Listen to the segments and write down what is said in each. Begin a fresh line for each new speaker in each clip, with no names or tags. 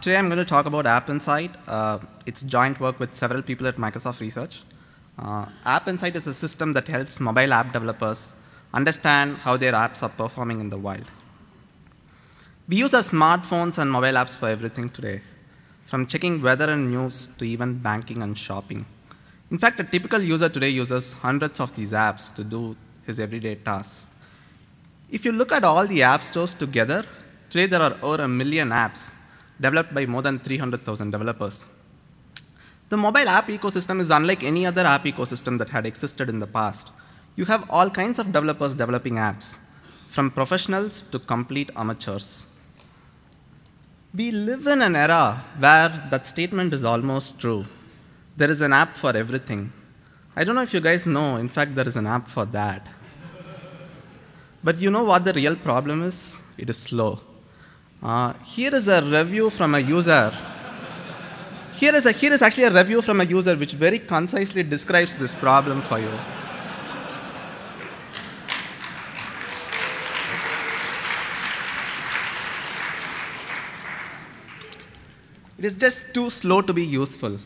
Today I'm going to talk about App Insight. It's joint work with several people at Microsoft Research. App Insight is a system that helps mobile app developers understand how their apps are performing in the wild. We use our smartphones and mobile apps for everything today, from checking weather and news to even banking and shopping. In fact, a typical user today uses hundreds of these apps to do his everyday tasks. If you look at all the app stores together, today there are over 1 million apps developed by more than 300,000 developers. The mobile app ecosystem is unlike any other app ecosystem that had existed in the past. You have all kinds of developers developing apps, from professionals to complete amateurs. We live in an era where that statement is almost true. There is an app for everything. I don't know if you guys know, in fact, there is an app for that. But you know what the real problem is? It is slow. Here is a review from a user. Here is actually a review from a user which very concisely describes this problem for you. It is just too slow to be useful.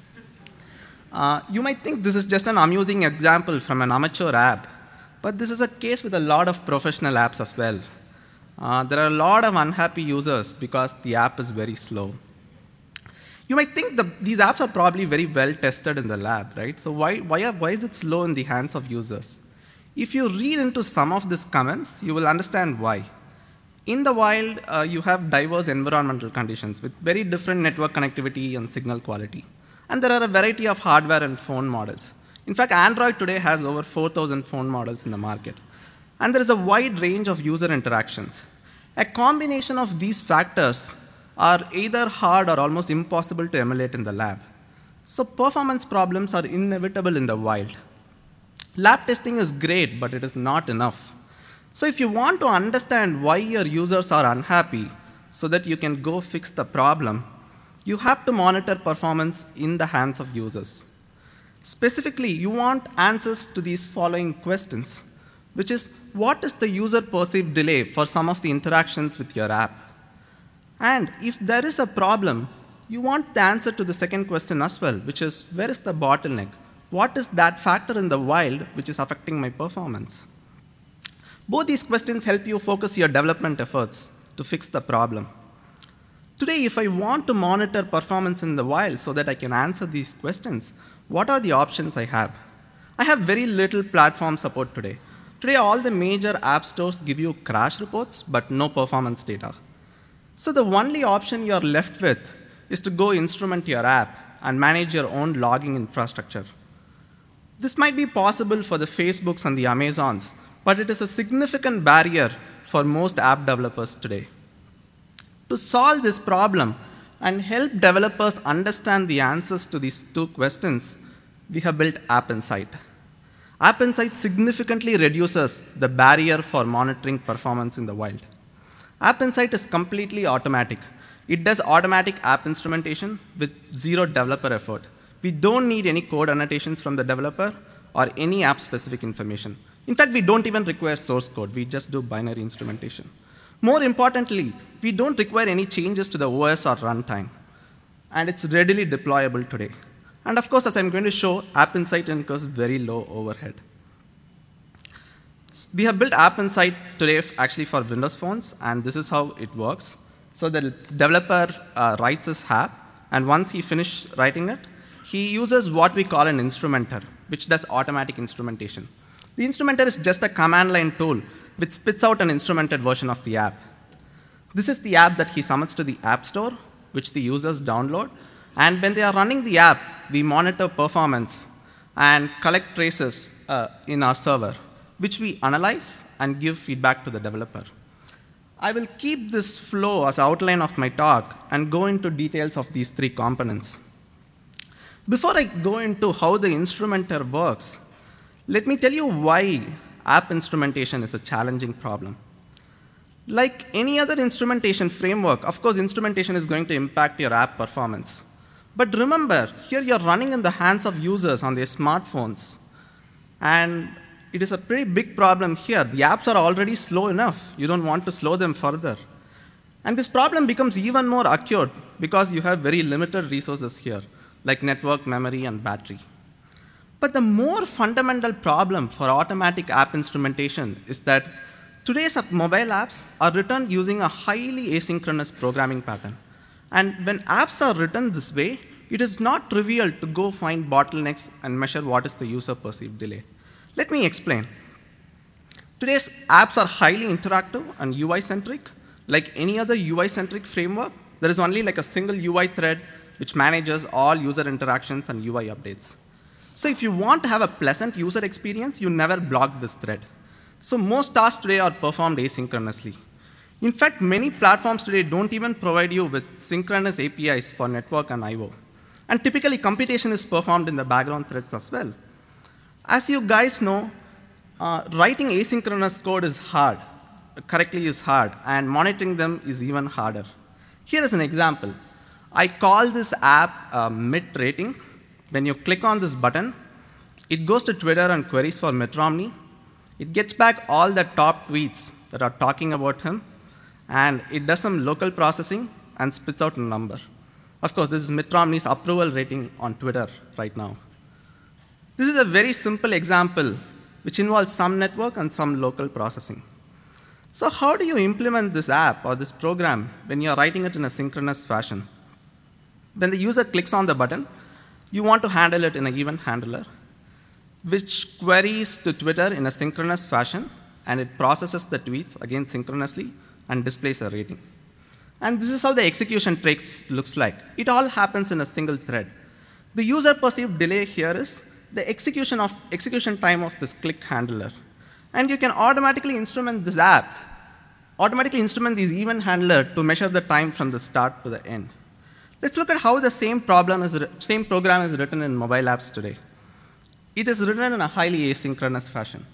You might think this is just an amusing example from an amateur app, but this is a case with a lot of professional apps as well. There are a lot of unhappy users because the app is very slow. You might think these apps are probably very well tested in the lab, right? So why is it slow in the hands of users? If you read into some of these comments, you will understand why. In the wild, you have diverse environmental conditions with very different network connectivity and signal quality. And there are a variety of hardware and phone models. In fact, Android today has over 4,000 phone models in the market. And there is a wide range of user interactions. A combination of these factors are either hard or almost impossible to emulate in the lab. So performance problems are inevitable in the wild. Lab testing is great, but it is not enough. So if you want to understand why your users are unhappy so that you can go fix the problem, you have to monitor performance in the hands of users. Specifically, you want answers to these following questions, which is, what is the user perceived delay for some of the interactions with your app? And if there is a problem, you want the answer to the second question as well, which is, where is the bottleneck? What is that factor in the wild which is affecting my performance? Both these questions help you focus your development efforts to fix the problem. Today, if I want to monitor performance in the wild so that I can answer these questions, what are the options I have? I have very little platform support today. Today, all the major app stores give you crash reports, but no performance data. So the only option you're left with is to go instrument your app and manage your own logging infrastructure. This might be possible for the Facebooks and the Amazons, but it is a significant barrier for most app developers today. To solve this problem and help developers understand the answers to these two questions, we have built App Insight. App Insight significantly reduces the barrier for monitoring performance in the wild. App Insight is completely automatic. It does automatic app instrumentation with zero developer effort. We don't need any code annotations from the developer or any app-specific information. In fact, we don't even require source code. We just do binary instrumentation. More importantly, we don't require any changes to the OS or runtime. And it's readily deployable today. And of course, as I'm going to show, App Insight incurs very low overhead. We have built App Insight today actually for Windows phones, and this is how it works. So the developer writes his app, and once he finishes writing it, he uses what we call an instrumenter, which does automatic instrumentation. The instrumenter is just a command line tool which spits out an instrumented version of the app. This is the app that he summons to the App Store, which the users download. And when they are running the app, we monitor performance and collect traces in our server, which we analyze and give feedback to the developer. I will keep this flow as outline of my talk and go into details of these three components. Before I go into how the instrumenter works, let me tell you why app instrumentation is a challenging problem. Like any other instrumentation framework, of course, instrumentation is going to impact your app performance. But remember, here you're running in the hands of users on their smartphones. And it is a pretty big problem here. The apps are already slow enough. You don't want to slow them further. And this problem becomes even more acute because you have very limited resources here, like network, memory, and battery. But the more fundamental problem for automatic app instrumentation is that today's mobile apps are written using a highly asynchronous programming pattern. And when apps are written this way, it is not trivial to go find bottlenecks and measure what is the user perceived delay. Let me explain. Today's apps are highly interactive and UI-centric. Like any other UI-centric framework, there is only like a single UI thread which manages all user interactions and UI updates. So if you want to have a pleasant user experience, you never block this thread. So most tasks today are performed asynchronously. In fact, many platforms today don't even provide you with synchronous APIs for network and I/O. And typically, computation is performed in the background threads as well. As you guys know, writing asynchronous code is hard, correctly is hard, and monitoring them is even harder. Here is an example. I call this app Mitt Rating. When you click on this button, it goes to Twitter and queries for Mitt Romney. It gets back all the top tweets that are talking about him, and it does some local processing and spits out a number. Of course, this is Mitt Romney's approval rating on Twitter right now. This is a very simple example which involves some network and some local processing. So how do you implement this app or this program when you're writing it in a synchronous fashion? When the user clicks on the button, you want to handle it in an event handler, which queries to Twitter in a synchronous fashion, and it processes the tweets, again synchronously, and displays a rating. And this is how the execution trace looks like. It all happens in a single thread. The user perceived delay here is the execution time of this click handler. And you can automatically instrument this app, automatically instrument this event handler to measure the time from the start to the end. Let's look at how the same program is written in mobile apps today. It is written in a highly asynchronous fashion.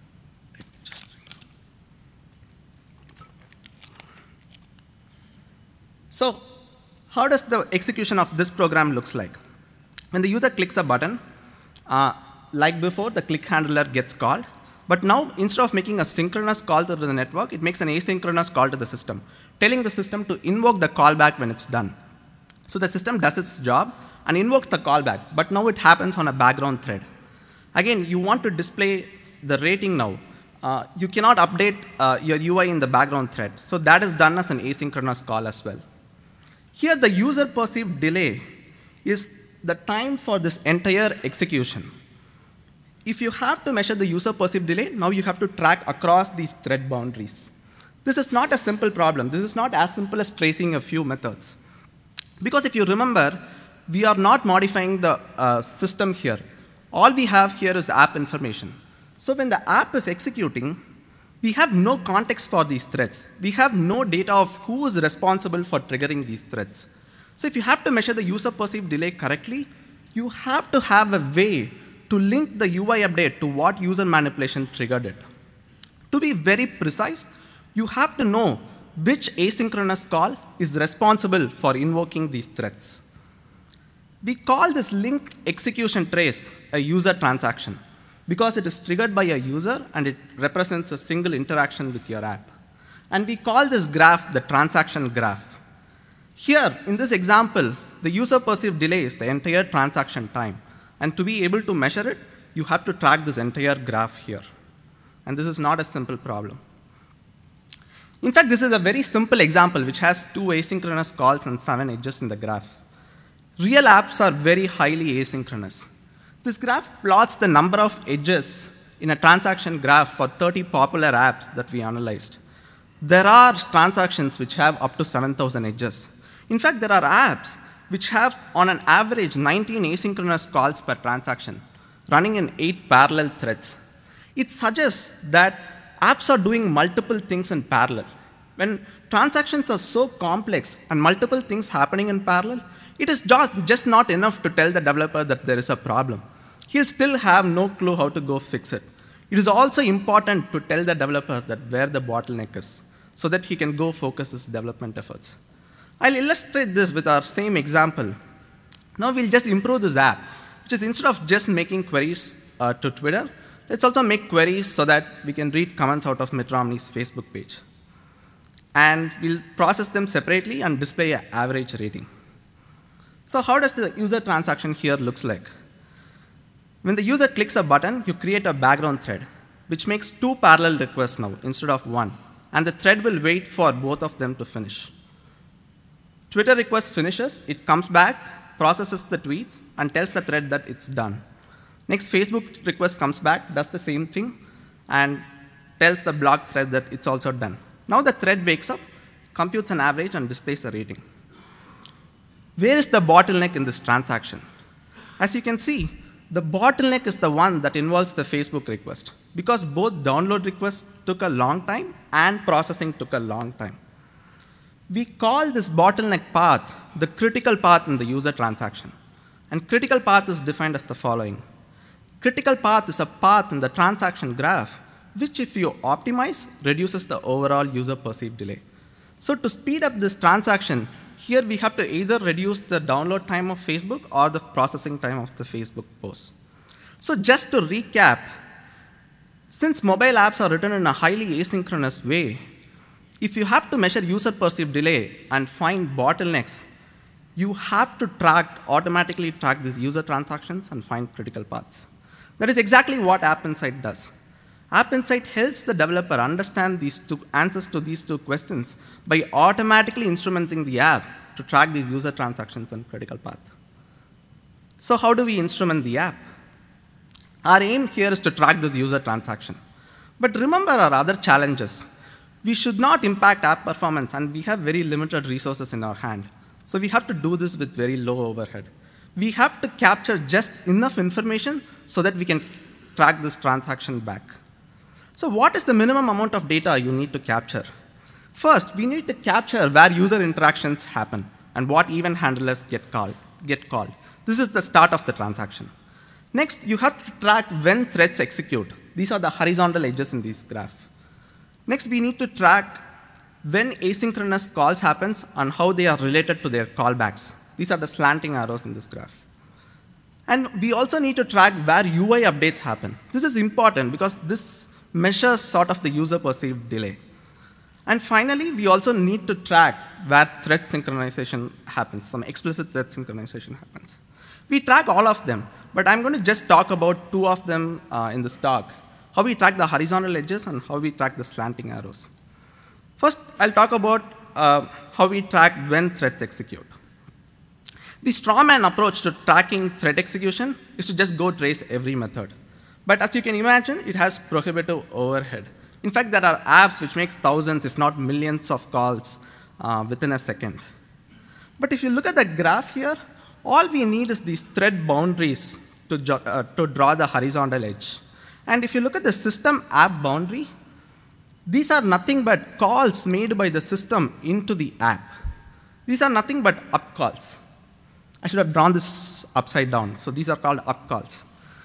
So how does the execution of this program looks like? When the user clicks a button, like before, the click handler gets called. But now, instead of making a synchronous call to the network, it makes an asynchronous call to the system, telling the system to invoke the callback when it's done. So the system does its job and invokes the callback, but now it happens on a background thread. Again, you want to display the rating now. You cannot update your UI in the background thread. So that is done as an asynchronous call as well. Here, the user perceived delay is the time for this entire execution. If you have to measure the user perceived delay, now you have to track across these thread boundaries. This is not a simple problem. This is not as simple as tracing a few methods. Because if you remember, we are not modifying the system here. All we have here is app information. So when the app is executing, we have no context for these threads. We have no data of who is responsible for triggering these threads. So if you have to measure the user perceived delay correctly, you have to have a way to link the UI update to what user manipulation triggered it. To be very precise, you have to know which asynchronous call is responsible for invoking these threads. We call this linked execution trace a user transaction because it is triggered by a user and it represents a single interaction with your app. And we call this graph the transaction graph. Here, in this example, the user perceived delay is the entire transaction time. And to be able to measure it, you have to track this entire graph here. And this is not a simple problem. In fact, this is a very simple example which has 2 asynchronous calls and 7 edges in the graph. Real apps are very highly asynchronous. This graph plots the number of edges in a transaction graph for 30 popular apps that we analyzed. There are transactions which have up to 7,000 edges. In fact, there are apps which have, on an average, 19 asynchronous calls per transaction, running in 8 parallel threads. It suggests that apps are doing multiple things in parallel. When transactions are so complex and multiple things happening in parallel, it is just not enough to tell the developer that there is a problem. He'll still have no clue how to go fix it. It is also important to tell the developer that where the bottleneck is, so that he can go focus his development efforts. I'll illustrate this with our same example. Now we'll just improve this app, which is instead of just making queries to Twitter, let's also make queries so that we can read comments out of Mitt Romney's Facebook page. And we'll process them separately and display an average rating. So how does the user transaction here looks like? When the user clicks a button, you create a background thread, which makes 2 parallel requests now instead of 1, and the thread will wait for both of them to finish. Twitter request finishes, it comes back, processes the tweets, and tells the thread that it's done. Next, Facebook request comes back, does the same thing, and tells the blog thread that it's also done. Now the thread wakes up, computes an average, and displays a rating. Where is the bottleneck in this transaction? As you can see, the bottleneck is the one that involves the Facebook request, because both download requests took a long time and processing took a long time. We call this bottleneck path the critical path in the user transaction. And critical path is defined as the following. Critical path is a path in the transaction graph, which if you optimize, reduces the overall user perceived delay. So to speed up this transaction, here we have to either reduce the download time of Facebook or the processing time of the Facebook post. So just to recap, since mobile apps are written in a highly asynchronous way, if you have to measure user perceived delay and find bottlenecks, you have to automatically track these user transactions and find critical paths. That is exactly what App Insight does. App Insight helps the developer understand these answers to these 2 questions by automatically instrumenting the app to track these user transactions and critical path. So how do we instrument the app? Our aim here is to track this user transaction. But remember our other challenges. We should not impact app performance, and we have very limited resources in our hand. So we have to do this with very low overhead. We have to capture just enough information so that we can track this transaction back. So what is the minimum amount of data you need to capture? First, we need to capture where user interactions happen and what event handlers get called. This is the start of the transaction. Next, you have to track when threads execute. These are the horizontal edges in this graph. Next, we need to track when asynchronous calls happens and how they are related to their callbacks. These are the slanting arrows in this graph. And we also need to track where UI updates happen. This is important because this measures sort of the user perceived delay. And finally, we also need to track where thread synchronization happens, some explicit thread synchronization happens. We track all of them, but I'm going to just talk about 2 of them in this talk, how we track the horizontal edges and how we track the slanting arrows. First, I'll talk about how we track when threads execute. The strawman approach to tracking thread execution is to just go trace every method. But as you can imagine, it has prohibitive overhead. In fact, there are apps which make thousands, if not millions of calls within a second. But if you look at the graph here, all we need is these thread boundaries to draw the horizontal edge. And if you look at the system app boundary, these are nothing but calls made by the system into the app. These are nothing but up calls. I should have drawn this upside down. So these are called up calls.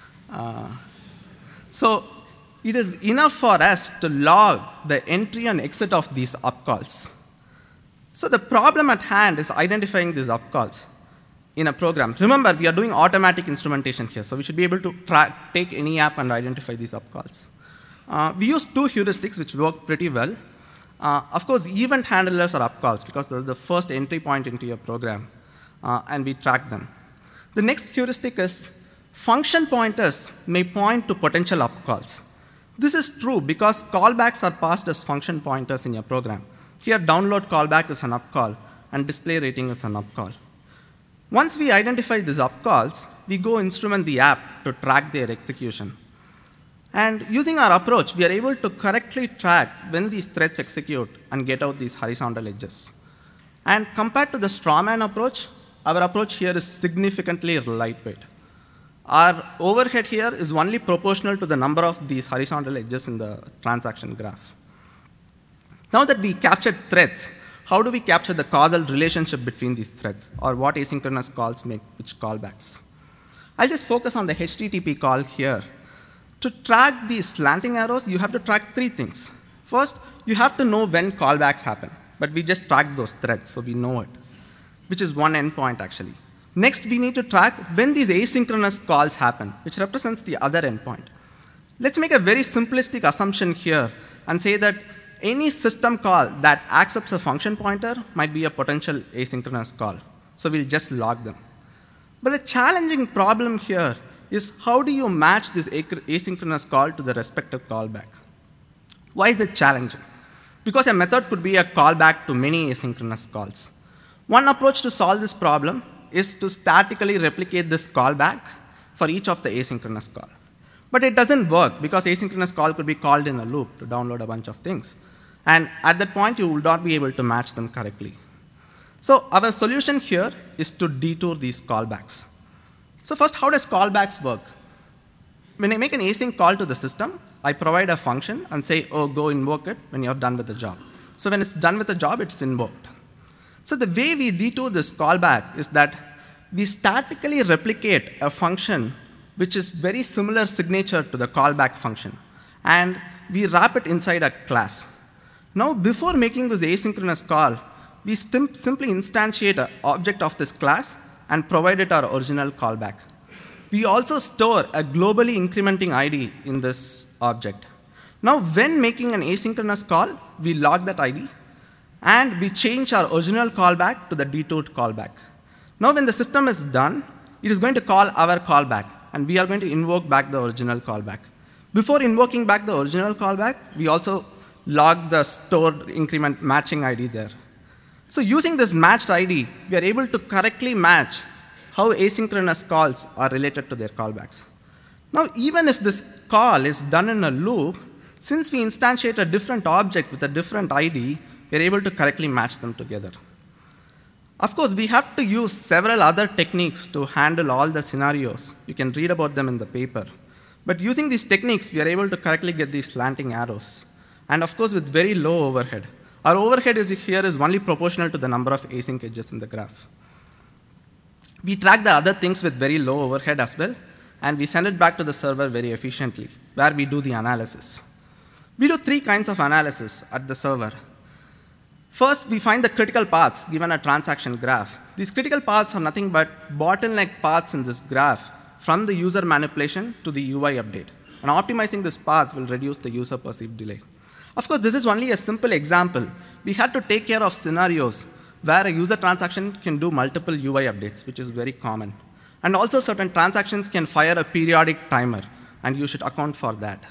So it is enough for us to log the entry and exit of these up calls. So the problem at hand is identifying these up calls in a program. Remember, we are doing automatic instrumentation here, so we should be able to take any app and identify these up calls. We use 2 heuristics which work pretty well. Of course, event handlers are up calls because they're the first entry point into your program, and we track them. The next heuristic is function pointers may point to potential up calls. This is true because callbacks are passed as function pointers in your program. Here, download callback is an up call, and display rating is an up call. Once we identify these up calls, we go instrument the app to track their execution. And using our approach, we are able to correctly track when these threads execute and get out these horizontal edges. And compared to the strawman approach, our approach here is significantly lightweight. Our overhead here is only proportional to the number of these horizontal edges in the transaction graph. Now that we captured threads, how do we capture the causal relationship between these threads, or what asynchronous calls make which callbacks? I'll just focus on the HTTP call here. To track these slanting arrows, you have to track 3 things. First, you have to know when callbacks happen, but we just track those threads, so we know it, which is one endpoint actually. Next, we need to track when these asynchronous calls happen, which represents the other endpoint. Let's make a very simplistic assumption here and say that any system call that accepts a function pointer might be a potential asynchronous call. So we'll just log them. But the challenging problem here is how do you match this asynchronous call to the respective callback? Why is it challenging? Because a method could be a callback to many asynchronous calls. One approach to solve this problem is to statically replicate this callback for each of the asynchronous call. But it doesn't work because asynchronous call could be called in a loop to download a bunch of things. And at that point, you will not be able to match them correctly. So our solution here is to detour these callbacks. So first, how does callbacks work? When I make an async call to the system, I provide a function and say, oh, go invoke it when you're done with the job. So when it's done with the job, it's invoked. So the way we detour this callback is that we statically replicate a function which is very similar signature to the callback function, and we wrap it inside a class. Now, before making this asynchronous call, we simply instantiate an object of this class and provide it our original callback. We also store a globally incrementing ID in this object. Now, when making an asynchronous call, we log that ID, and we change our original callback to the detoured callback. Now, when the system is done, it is going to call our callback, and we are going to invoke back the original callback. Before invoking back the original callback, we also log the stored increment matching ID there. So using this matched ID, we are able to correctly match how asynchronous calls are related to their callbacks. Now, even if this call is done in a loop, since we instantiate a different object with a different ID, we are able to correctly match them together. Of course, we have to use several other techniques to handle all the scenarios. You can read about them in the paper. But using these techniques, we are able to correctly get these slanting arrows. And of course, with very low overhead. Our overhead here is only proportional to the number of async edges in the graph. We track the other things with very low overhead as well, and we send it back to the server very efficiently, where we do the analysis. We do 3 kinds of analysis at the server. First, we find the critical paths given a transaction graph. These critical paths are nothing but bottleneck paths in this graph from the user manipulation to the UI update. And optimizing this path will reduce the user perceived delay. Of course, this is only a simple example. We had to take care of scenarios where a user transaction can do multiple UI updates, which is very common. And also certain transactions can fire a periodic timer, and you should account for that.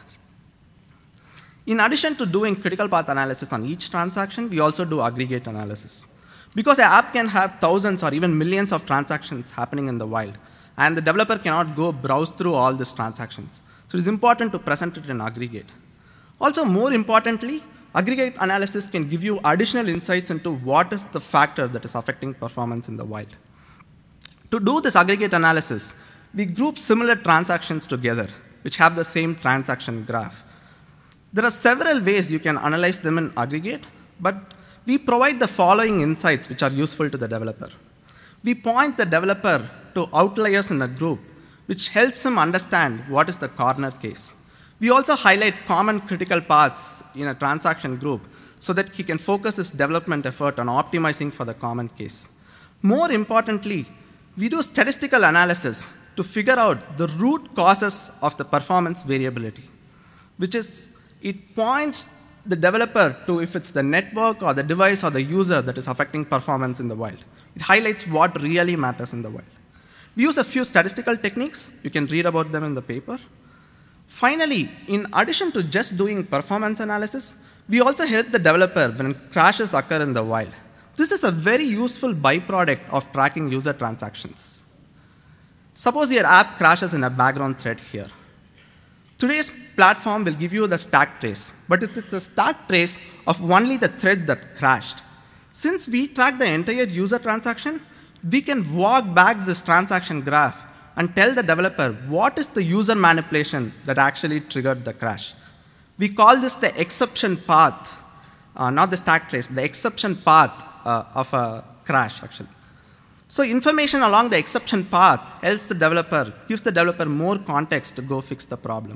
In addition to doing critical path analysis on each transaction, we also do aggregate analysis. Because an app can have thousands or even millions of transactions happening in the wild, and the developer cannot go browse through all these transactions. So it is important to present it in aggregate. Also, more importantly, aggregate analysis can give you additional insights into what is the factor that is affecting performance in the wild. To do this aggregate analysis, we group similar transactions together, which have the same transaction graph. There are several ways you can analyze them in aggregate, but we provide the following insights which are useful to the developer. We point the developer to outliers in a group, which helps him understand what is the corner case. We also highlight common critical paths in a transaction group so that he can focus his development effort on optimizing for the common case. More importantly, we do statistical analysis to figure out the root causes of the performance variability, which is it points the developer to if it's the network or the device or the user that is affecting performance in the wild. It highlights what really matters in the wild. We use a few statistical techniques. You can read about them in the paper. Finally, in addition to just doing performance analysis, we also help the developer when crashes occur in the wild. This is a very useful byproduct of tracking user transactions. Suppose your app crashes in a background thread here. Today's platform will give you the stack trace, but it's a stack trace of only the thread that crashed. Since we track the entire user transaction, we can walk back this transaction graph and tell the developer what is the user manipulation that actually triggered the crash. We call this the exception path, not the stack trace, the exception path of a crash, actually. So information along the exception path helps the developer, gives the developer more context to go fix the problem.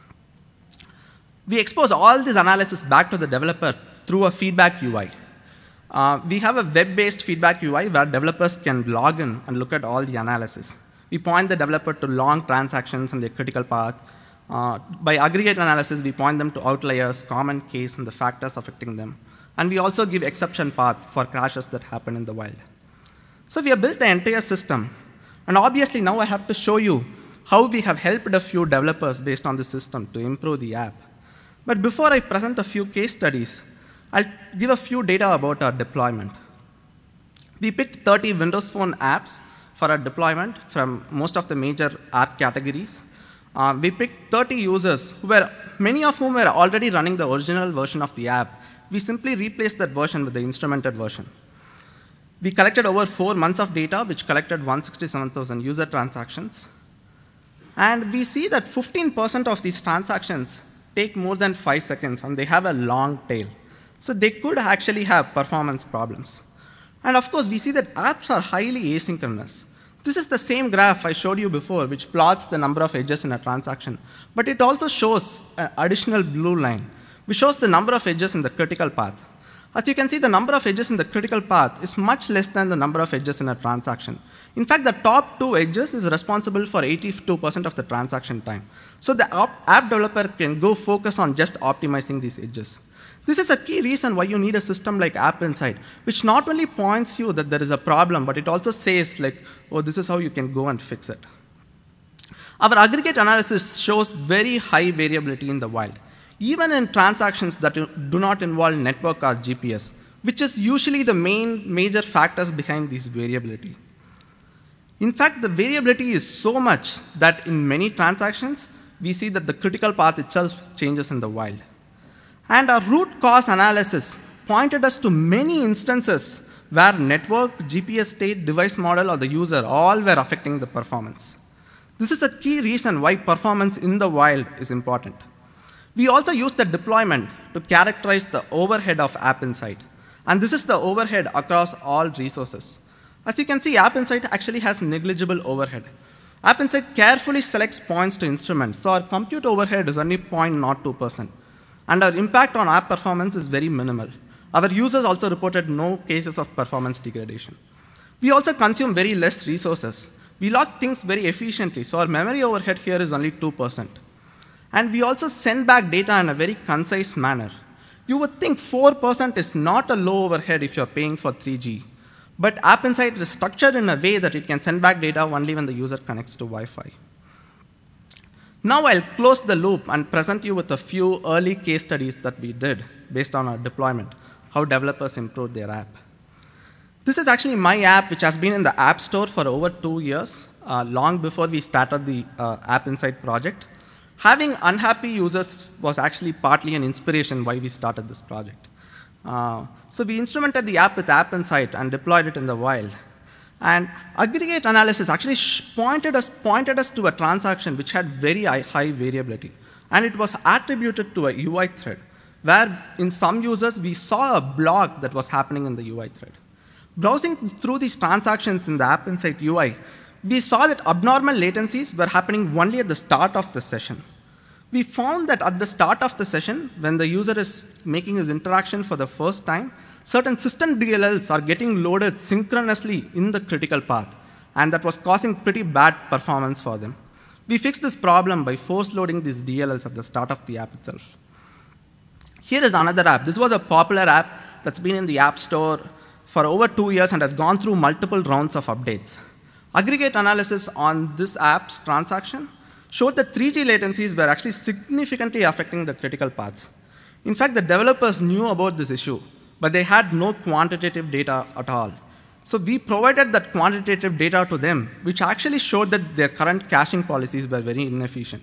We expose all this analysis back to the developer through a feedback UI. We have a web-based feedback UI where developers can log in and look at all the analysis. We point the developer to long transactions and their critical path. By aggregate analysis, we point them to outliers, common case, and the factors affecting them. And we also give exception path for crashes that happen in the wild. So we have built the entire system. And obviously, now I have to show you how we have helped a few developers based on the system to improve the app. But before I present a few case studies, I'll give a few data about our deployment. We picked 30 Windows Phone apps for our deployment from most of the major app categories. We picked 30 users, many of whom were already running the original version of the app. We simply replaced that version with the instrumented version. We collected over 4 months of data, which collected 167,000 user transactions. And we see that 15% of these transactions take more than 5 seconds, and they have a long tail. So they could actually have performance problems. And of course, we see that apps are highly asynchronous. This is the same graph I showed you before, which plots the number of edges in a transaction. But it also shows an additional blue line, which shows the number of edges in the critical path. As you can see, the number of edges in the critical path is much less than the number of edges in a transaction. In fact, the top 2 edges is responsible for 82% of the transaction time. So the app developer can go focus on just optimizing these edges. This is a key reason why you need a system like App Insight, which not only points you that there is a problem, but it also says, like, oh, this is how you can go and fix it. Our aggregate analysis shows very high variability in the wild, even in transactions that do not involve network or GPS, which is usually the major factors behind this variability. In fact, the variability is so much that in many transactions, we see that the critical path itself changes in the wild. And our root cause analysis pointed us to many instances where network, GPS state, device model, or the user all were affecting the performance. This is a key reason why performance in the wild is important. We also use the deployment to characterize the overhead of App Insight. And this is the overhead across all resources. As you can see, App Insight actually has negligible overhead. App Insight carefully selects points to instruments, so our compute overhead is only 0.02%. And our impact on app performance is very minimal. Our users also reported no cases of performance degradation. We also consume very less resources. We log things very efficiently, so our memory overhead here is only 2%. And we also send back data in a very concise manner. You would think 4% is not a low overhead if you're paying for 3G. But App Insight is structured in a way that it can send back data only when the user connects to Wi-Fi. Now I'll close the loop and present you with a few early case studies that we did based on our deployment, how developers improved their app. This is actually my app, which has been in the App Store for over 2 years, long before we started the App Insight project. Having unhappy users was actually partly an inspiration why we started this project. So we instrumented the app with App Insight and deployed it in the wild. And aggregate analysis actually pointed us to a transaction which had very high variability. And it was attributed to a UI thread, where in some users we saw a block that was happening in the UI thread. Browsing through these transactions in the App Insight UI, we saw that abnormal latencies were happening only at the start of the session. We found that at the start of the session, when the user is making his interaction for the first time, certain system DLLs are getting loaded synchronously in the critical path, and that was causing pretty bad performance for them. We fixed this problem by force loading these DLLs at the start of the app itself. Here is another app. This was a popular app that's been in the App Store for over 2 years and has gone through multiple rounds of updates. Aggregate analysis on this app's transaction showed that 3G latencies were actually significantly affecting the critical paths. In fact, the developers knew about this issue, but they had no quantitative data at all. So we provided that quantitative data to them, which actually showed that their current caching policies were very inefficient.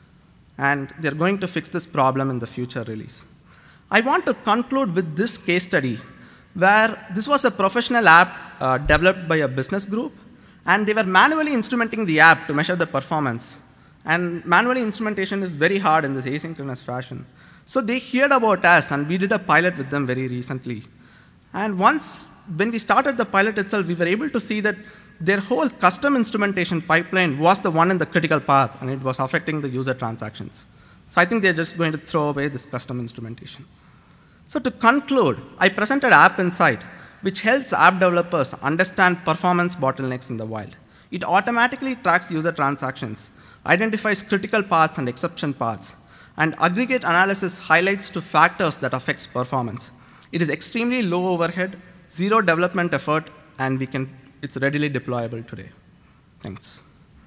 And they're going to fix this problem in the future release. I want to conclude with this case study, where this was a professional app developed by a business group, and they were manually instrumenting the app to measure the performance. And manually instrumentation is very hard in this asynchronous fashion. So they heard about us, and we did a pilot with them very recently. And once, when we started the pilot itself, we were able to see that their whole custom instrumentation pipeline was the one in the critical path, and it was affecting the user transactions. So I think they're just going to throw away this custom instrumentation. So to conclude, I presented App Insight, which helps app developers understand performance bottlenecks in the wild. It automatically tracks user transactions, identifies critical paths and exception paths, and aggregate analysis highlights to factors that affects performance. It is extremely low overhead, zero development effort, and it's readily deployable today. Thanks.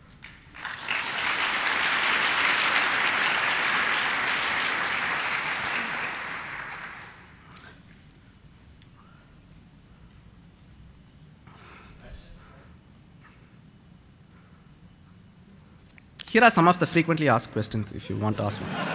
Here are some of the frequently asked questions if you want to ask one.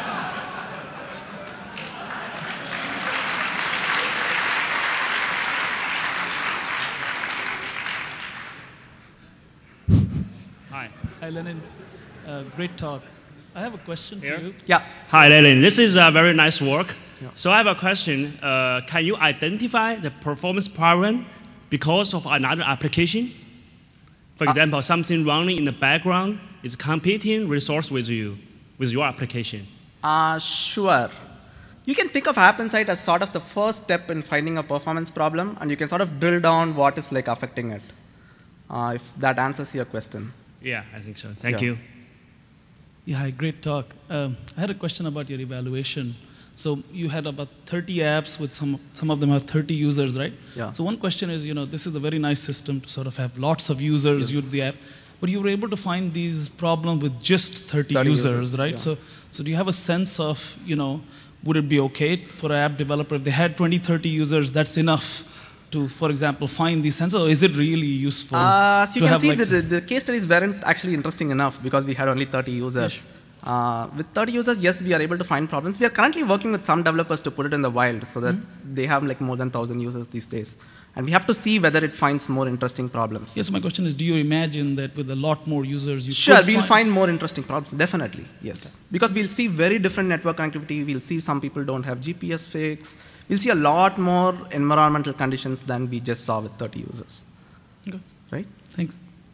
Hi, Lenin. Great talk. I have a question for you.
Yeah.
Hi, Lenin. This is a very nice work. Yeah. So I have a question. Can you identify the performance problem because of another application? For example, something running in the background is competing resource with you, with your application.
Sure. You can think of App Insight as sort of the first step in finding a performance problem, and you can sort of drill down what is like affecting it. If that answers your question.
Yeah, I think so. Thank you.
Yeah, hi, great talk. I had a question about your evaluation. So you had about 30 apps with some of them have 30 users, right?
Yeah.
So one question is, this is a very nice system to sort of have lots of users use the app, but you were able to find these problems with just 30 users, right?
Yeah.
So do you have a sense of, would it be okay for an app developer if they had 20, 30 users, that's enough to, for example, find these sensors, or is it really useful?
So you can see the case studies weren't actually interesting enough because we had only 30 users.
Yes.
With 30 users, yes, we are able to find problems. We are currently working with some developers to put it in the wild so that they have like more than 1,000 users these days. And we have to see whether it finds more interesting problems.
Yes, my question is, do you imagine that with a lot more users, you
Sure,
could
we'll find more interesting problems, definitely, yes. Okay. Because we'll see very different network connectivity. We'll see some people don't have GPS fix. We'll see a lot more environmental conditions than we just saw with 30 users.
Okay.
Right?
Thanks.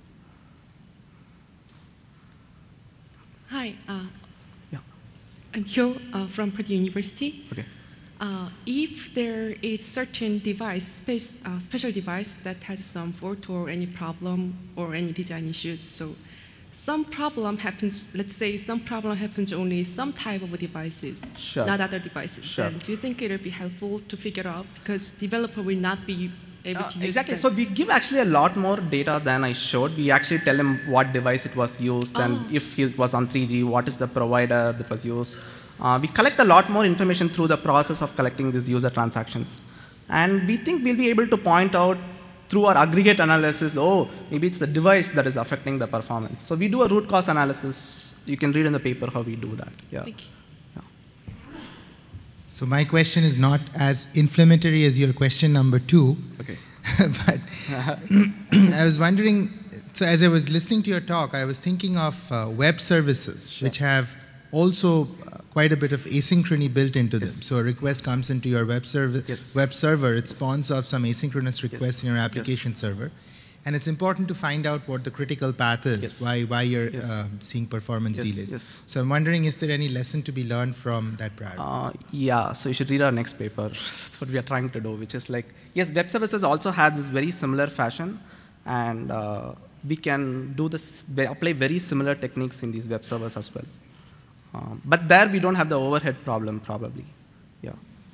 Hi.
Yeah.
I'm Hyo from Purdue University.
Okay.
If there is certain device, special device that has some fault or any problem or any design issues, so some problem happens, let's say some problem happens only some type of devices,
sure.
not other devices.
Sure.
Then do you think it will be helpful to figure out, because developer will not be able to use
exactly.
them?
So we give actually a lot more data than I showed. We actually tell him what device it was used and if it was on 3G, what is the provider that was used. We collect a lot more information through the process of collecting these user transactions. And we think we'll be able to point out through our aggregate analysis, maybe it's the device that is affecting the performance. So we do a root cause analysis. You can read in the paper how we do that. Yeah.
Thank you.
Yeah.
So my question is not as inflammatory as your question number 2.
Okay.
But I was wondering, so as I was listening to your talk, I was thinking of web services,
sure.
which have also quite a bit of asynchrony built into them. So a request comes into your web server, it spawns off some asynchronous request in your application server. And it's important to find out what the critical path is, why you're seeing performance delays. So I'm wondering, is there any lesson to be learned from that priority?
Yeah, so you should read our next paper. That's what we are trying to do, which is like, yes, web services also have this very similar fashion, and we can do this, apply very similar techniques in these web servers as well. But there we don't have the overhead problem, probably. Yeah.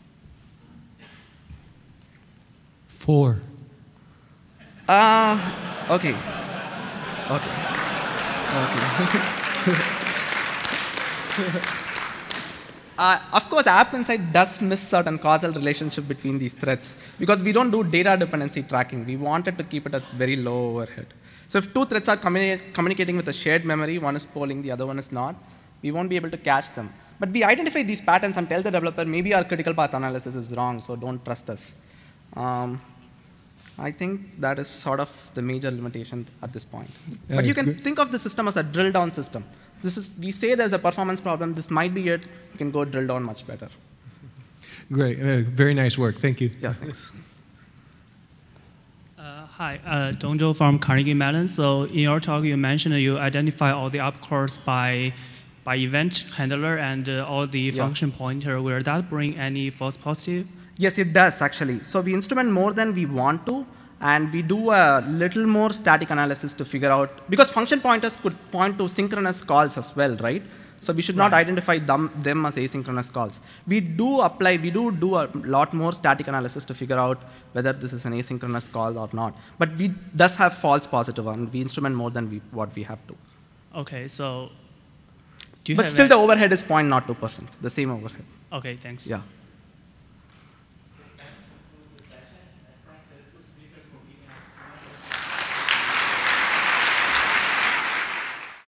4.
Okay. Of course, App Insight does miss certain causal relationship between these threads because we don't do data dependency tracking. We wanted to keep it at very low overhead. So if 2 threads are communicating with a shared memory, one is polling, the other one is not, we won't be able to catch them. But we identify these patterns and tell the developer, maybe our critical path analysis is wrong, so don't trust us. I think that is sort of the major limitation at this point. But you can think of the system as a drill-down system. We say there's a performance problem, this might be it, you can go drill down much better.
Great, very nice work, thank you.
Yeah, thanks.
Hi, Dong Zhou from Carnegie Mellon. So in your talk, you mentioned you identify all the upcalls by event handler and all the function pointer. Will that bring any false positive?
Yes, it does actually. So we instrument more than we want to, and we do a little more static analysis to figure out, because function pointers could point to synchronous calls as well, right? So we should not identify them as asynchronous calls. We do do a lot more static analysis to figure out whether this is an asynchronous call or not. But we does have false positive, and we instrument more than what we have to.
Okay, so do you
but
have
still the overhead is 0.02%, the same overhead.
Okay, thanks.
Yeah.